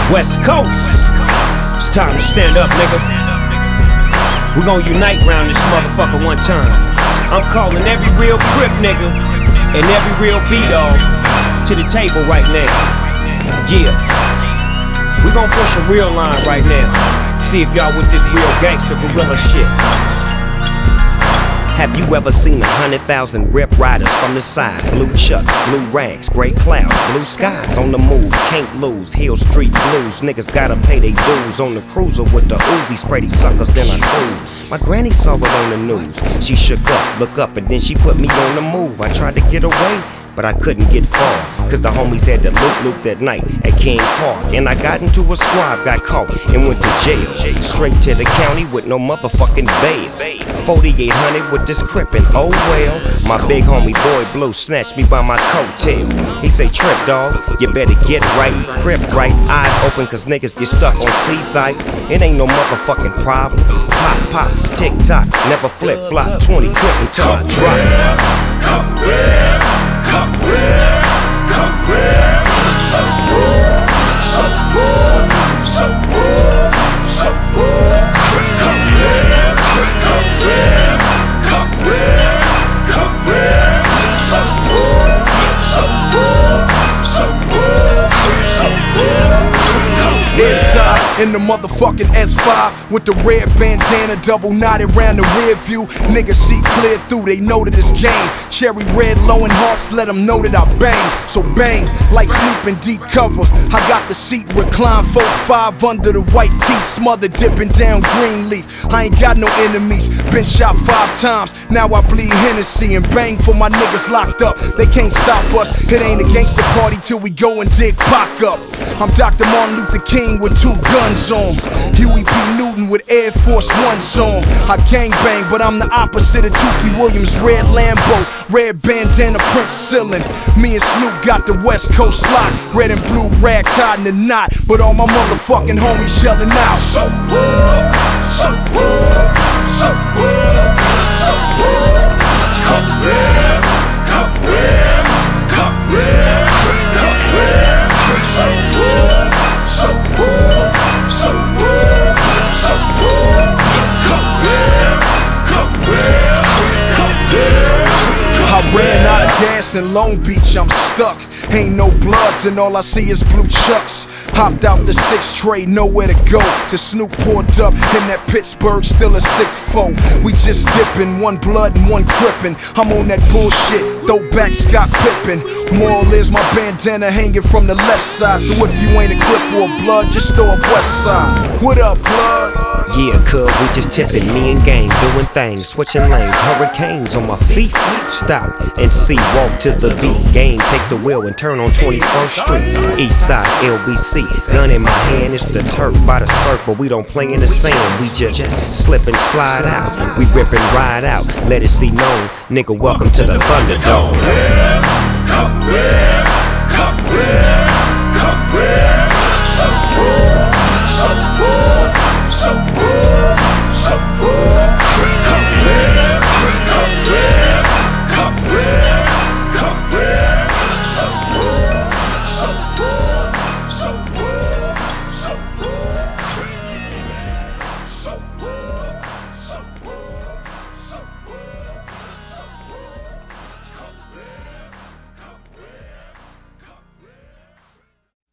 West Coast, it's time to stand up, nigga. We gon' unite round this motherfucker one time. I'm calling every real Crip nigga and every real B-Dog to the table right now. Yeah, we gon' push a real line right now. See if y'all with this real gangster gorilla shit. Have you ever seen 100,000 rip riders from the side? Blue chucks, blue rags, gray clouds, blue skies on the move, can't lose. Hill Street blues, niggas gotta pay they dues. On the cruiser with the Uzi, spray these suckers, then I cruise. My granny saw it on the news. She shook up, look up, and then she put me on the move. I tried to get away, but I couldn't get far, cause the homies had the loop that night at King Park. And I got into a squad, got caught, and went to jail. Straight to the county with no motherfucking bail. 4800 with this Crip and oh well. My big homie Boy Blue snatched me by my coattail. He say, Trip dog, you better get right. Crip right, eyes open cause niggas get stuck on seaside. It ain't no motherfucking problem. Pop, pop, tick tock, never flip flop. 20 Crip until I drop. Come where? Come where? Come where? So war, so war, so war, so war. Come where? Come where? Come where? Come where? So war, so war, so war, so war. Inside in the motherfucking S5 with the red bandana double knotted round the rear view. Niggas see clear through, they know that it's game. Cherry red, low in hearts, let them know that I bang. So bang, like sleep in deep cover. I got the seat reclined 4-5 under the white tee, smothered dipping down green leaf. I ain't got no enemies, been shot 5 times. Now I bleed Hennessy and bang for my niggas locked up. They can't stop us, it ain't a gangster party till we go and dig Pac up. I'm Dr. Martin Luther King with 2 guns on, Huey P. Newton with Air Force Ones on. I gang bang, but I'm the opposite of Tukey Williams. Red Lambo, red bandana, Prince Cillin. Me and Snoop got the West Coast lock, red and blue rag tied in a knot. But all my motherfucking homies yelling out, so war, so war, so war, so war. Come where? Come where? Come where? Come where? So war, so war, so war, so war. Come where? Come where? Come where? I ran out of gas in Long Beach, I'm stuck. Ain't no bloods and all I see is blue chucks. Hopped out the 6 tray, nowhere to go. To Snoop poured up in that Pittsburgh, still a 6-4. We just dipping, 1 blood and 1 crippin'. I'm on that bullshit, throwback Scott Pippen. Moral is my bandana hanging from the left side. So if you ain't a Crip or a blood, just throw up West Side. What up, blood? Yeah, cuz we just tipping, me and gang doing things, switching lanes, hurricanes on my feet. Stop and see, walk to the beat. Game, take the wheel and turn on 21st Street. East side, LBC, gun in my hand, it's the turf by the surf, but we don't play in the sand. We just slip and slide out, we rip and ride out. Let it see known, nigga, welcome to the Thunderdome.